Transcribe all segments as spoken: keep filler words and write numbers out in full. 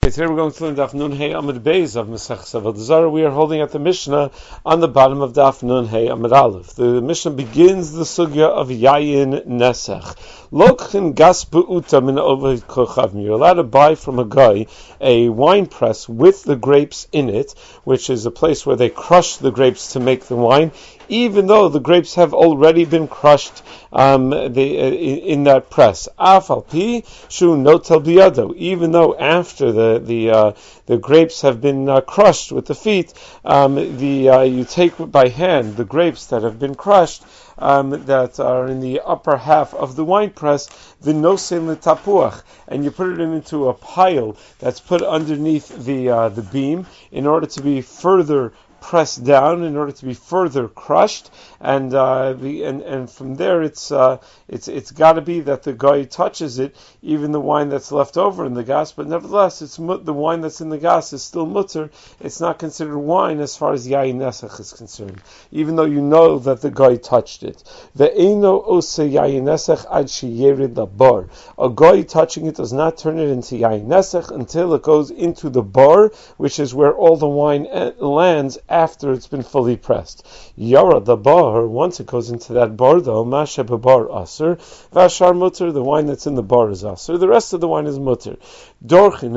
Okay, today we're going to learn Daf Nun Hey Amud Beis of Masechus Avodah Zarah. We are holding at the Mishnah on the bottom of Daf Nun Hey Amud Aleph. The Mishnah begins the sugya of Yayin Nesech. Lokhin gas be'uta min oved kochavim. You're allowed to buy from a guy a wine press with the grapes in it, which is a place where they crush the grapes to make the wine, even though the grapes have already been crushed um, the, uh, in, in that press. Afal pi shu notel biyado. Even though after the the uh, the grapes have been uh, crushed with the feet, um, the uh, you take by hand the grapes that have been crushed, um, that are in the upper half of the wine press, the nosein letapuach, and you put it into a pile that's put underneath the uh, the beam in order to be further pressed down, in order to be further crushed, and uh, the and, and from there it's uh, it's it's got to be that the guy touches it, even the wine that's left over in the gas, but nevertheless it's mut, the wine that's in the gas is still mutter. It's not considered wine as far as yayin nesach is concerned, even though you know that the guy touched it. The eino ose yayin nesach ad sheyerid labar. A guy touching it does not turn it into yayin nesach until it goes into the bar, which is where all the wine lands after it's been fully pressed. Yara the bar, once it goes into that bar though, masha bar aser, vashar mutter, the wine that's in the bar is aser, the rest of the wine is mutter. Dorchin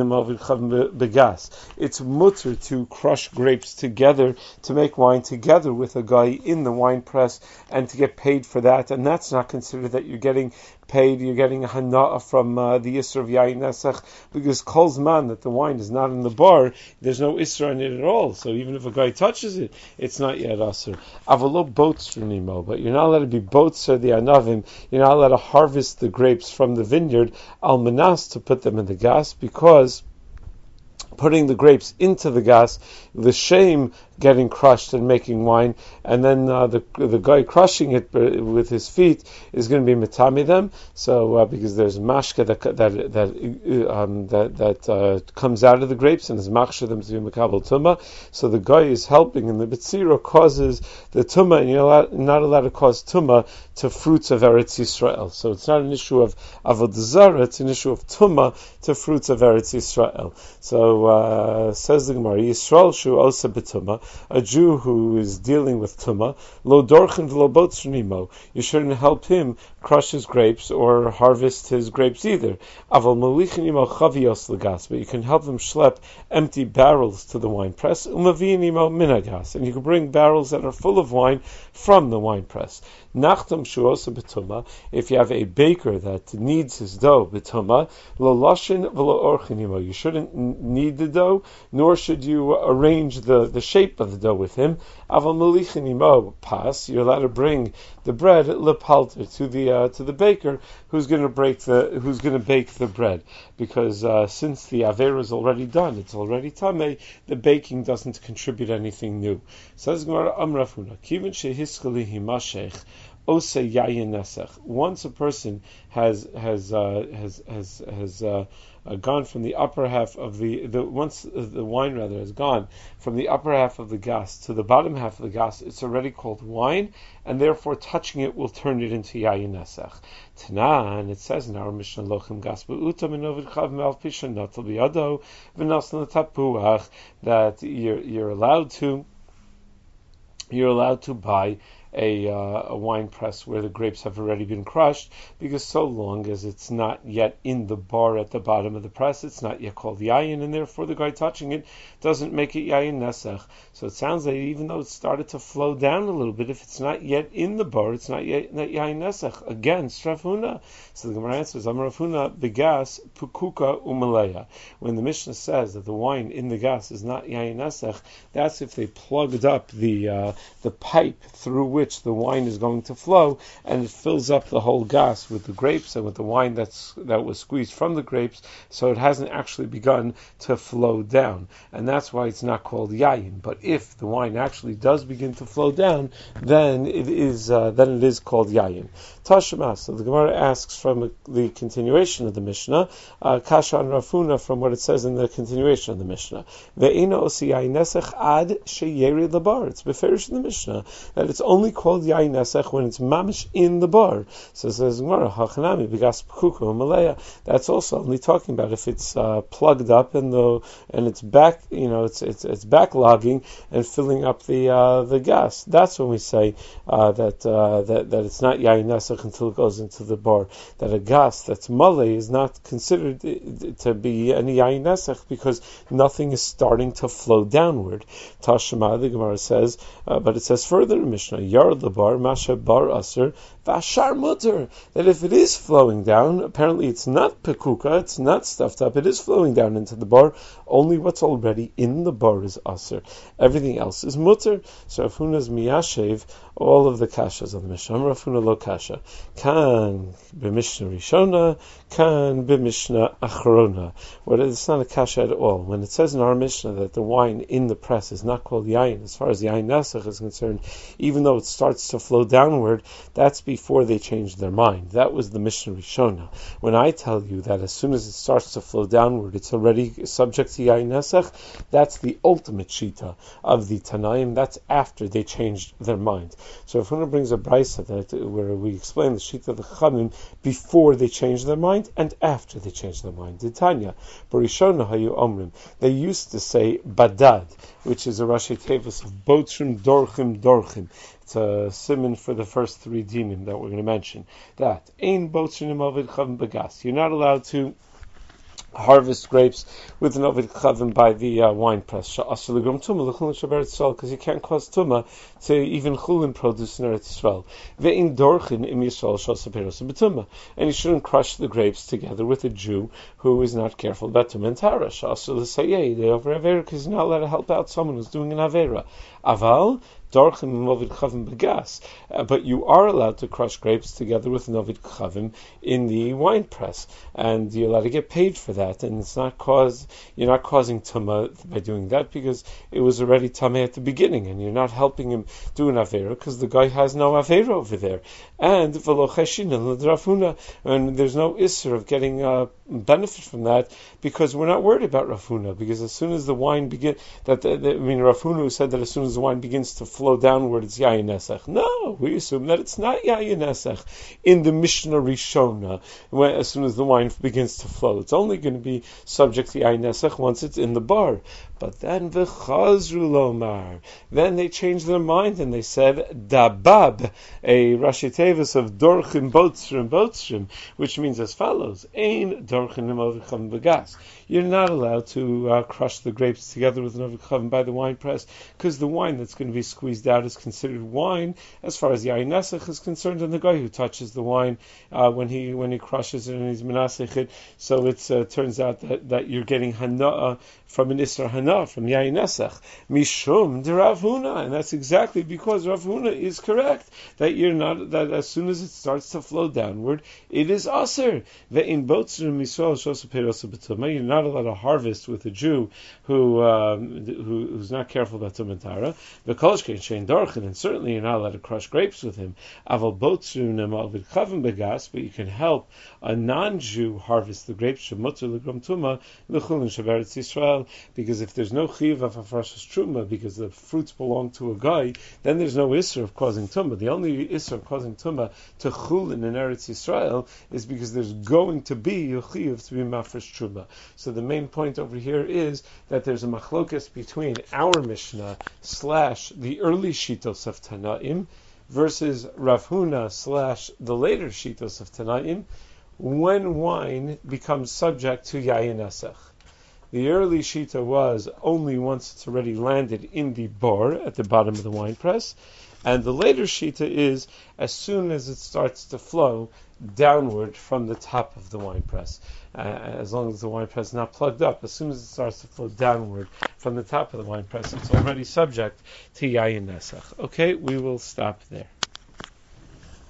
begas, it's mutter to crush grapes together, to make wine together with a guy in the wine press, and to get paid for that, and that's not considered that you're getting paid, you're getting a hana'ah from uh, the Isra of Yayin Nesach, because Kol's man, that the wine is not in the bar, there's no Isra in it at all, so even if a guy touches it, it's not yet Asr. Avalo boats Renimo, but you're not allowed to be boats or the Anavim, you're not allowed to harvest the grapes from the vineyard, al manas, to put them in the gas, because putting the grapes into the gas, the shame getting crushed and making wine, and then uh, the the guy crushing it with his feet is going to be mitami them. So uh, because there's mashka that that that um, that, that uh, comes out of the grapes and is machsha them to be makabel tuma. So the guy is helping, and the betzira causes the tuma, and you're allowed, not allowed to cause tuma to fruits of Eretz Yisrael. So it's not an issue of avodah zarah; it's an issue of tuma to fruits of Eretz Yisrael. So uh, says the Gemara, Yisrael shu osa betuma. A Jew who is dealing with Tumah, lo dorchen v'lo botzrnimo, you shouldn't help him crush his grapes or harvest his grapes either. Aval molichinimo chavios legas, but you can help him schlep empty barrels to the wine press, umavinimo minagas, and you can bring barrels that are full of wine from the wine press. Nachtam shuosa betuma, if you have a baker that needs his dough betuma, lo lashin v'lo orchinimo, you shouldn't need the dough, nor should you arrange the, the shape of the dough with him. Aval molichinimo pas, you're allowed to bring the bread lepalter to the uh, to the baker who's going to break the who's going to bake the bread, because uh, since the avera is already done, it's already tamei, the baking doesn't contribute anything new. Says Gemara Amrafuna, Kivin shehiskali himashech ose yayin nesach. Once a person has has uh, has has has uh, uh, gone from the upper half of the, the once the wine rather has gone from the upper half of the gas to the bottom half of the gas, it's already called wine, and therefore touching it will turn it into yayin nesach. Tana, and it says in our Mishnah Lochem gas be'uta min ovid chav me'al pishan natal biyado v'nasan tapuach, that you're you're allowed to you're allowed to buy A, uh, a wine press where the grapes have already been crushed, because so long as it's not yet in the bar at the bottom of the press, it's not yet called yayin, and therefore the guy touching it doesn't make it yayin nesach. So it sounds like even though it started to flow down a little bit, if it's not yet in the bar, it's not yet not yayin nesach. Again, strafuna. So the Gemara answers, Amar Rafuna begas pukuka umaleya. When the Mishnah says that the wine in the gas is not yayin nesach, that's if they plugged up the uh, the pipe through which which the wine is going to flow, and it fills up the whole gas with the grapes and with the wine that's that was squeezed from the grapes, so it hasn't actually begun to flow down, and that's why it's not called yayin. But if the wine actually does begin to flow down, then it is uh, then it is called yayin. Tashmas. So the Gemara asks from the continuation of the Mishnah, uh, Kasha and Rafuna, from what it says in the continuation of the Mishnah. Ve'ino osi yayin nesach ad sheyeri labar. It's beferish in the Mishnah that it's only called yayin nesach when it's mamish in the bar. So says Gemara, hachanami begas pekuka malaya. That's also only talking about if it's uh, plugged up and the and it's back, you know, it's it's it's backlogging and filling up the uh, the gas. That's when we say uh, that uh, that that it's not yayin nesach until it goes into the bar. That a gas that's male is not considered to be any yayin nesach because nothing is starting to flow downward. Tashma, the Gemara says, uh, but it says further in Mishnah, Yard the bar, Masha bar aser, Vashar mutter, that if it is flowing down, apparently it's not pekuka, it's not stuffed up, it is flowing down into the bar, only what's already in the bar is aser. Everything else is mutter. So Rav Huna's miyashev, all of the kashas on the Mishnah, Rav Huna lo kasha, kan b'mishnah rishona, kan b'mishnah achrona. Well, it's not a kasha at all. When it says in our Mishnah that the wine in the press is not called yayin, as far as yayin nesach is concerned, even though it starts to flow downward, that's before they changed their mind. That was the Mishnah Rishona. When I tell you that as soon as it starts to flow downward, it's already subject to yayin nesach, that's the ultimate shita of the Tanaim. That's after they changed their mind. So if one brings a brisa that where we explain the shita of the Chachamim before they changed their mind and after they changed their mind. The Tanya, Barishona hayu omrim. They used to say badad, which is a Rashi Tevis of Botrim Dorchim Dorchim. It's a simon for the first three dinim that we're going to mention. That Ein Botrim Ovid Chavim Bagas. You're not allowed to harvest grapes with an ovid chavim by the uh, wine press. Because you can't cause tuma to even chulin produce in Eretz Yisrael. Ve'in dorchin im Yisrael shasa peros b'tuma. And you shouldn't crush the grapes together with a Jew who is not careful about tuma and tara. Shasa l'sayei, they over avera, because you're not allowed to help out someone who's doing an avera. Aval, dorchim im ovid chavim begas. But you are allowed to crush grapes together with an ovid chavim in the wine press. And you're allowed to get paid for that. And it's not cause you're not causing tuma by doing that because it was already tameh at the beginning, and you're not helping him do an avera because the guy has no avera over there. And v'lo cheshin Rav Huna, and there's no isser of getting a benefit from that because we're not worried about Rav Huna, because as soon as the wine begin that the, the, I mean Rav Huna said that as soon as the wine begins to flow downward it's yayin nesach. No, we assume that it's not yayin nesach in the Mishnah Rishona. When, as soon as the wine begins to flow, it's only going to be subject to yayin nesach once it's in the bar. But then v'chazru lomar, then they changed their mind and they said dabab, a Rashi Tevis of dorchim botzrim botzrim, which means as follows: ein dorchimimovicham begas. You're not allowed to uh, crush the grapes together with an ovikhavim by the wine press, because the wine that's going to be squeezed out is considered wine as far as yayin nesach is concerned, and the guy who touches the wine uh, when he when he crushes it and he's menasech it, so it uh, turns out that, that you're getting hana'ah from an isra hana from yayin nesach mishum de Rav Huna, and that's exactly because Rav Huna is correct that you're not that as soon as it starts to flow downward it is aser. Ve'in botzrim misol shosa perosa b'tumah. You're not allowed to harvest with a Jew who um, who who's not careful about tumah and tara. V'kolshkein shein dorchin, and certainly you're not allowed to crush grapes with him. Aval botzrim nemal v'chavim begas, but you can help a non-Jew harvest the grapes shemutter l'grom tumah l'chulin sheberetz Yisrael, because if there's no chiv of hafrashas truma because the fruits belong to a guy, then there's no isser of causing tumah. The only isser of causing tumah to chulin in Eretz Yisrael is because there's going to be a chiv to be mafresh truma. So the main point over here is that there's a machlokas between our Mishnah slash the early shitos of Tanaim versus Rav Huna slash the later shitos of Tanaim when wine becomes subject to yayin nesach. The early shita was only once it's already landed in the bar at the bottom of the wine press, and the later shita is as soon as it starts to flow downward from the top of the wine press. Uh, as long as the wine press is not plugged up, as soon as it starts to flow downward from the top of the wine press, it's already subject to yayin nesach. Okay, we will stop there.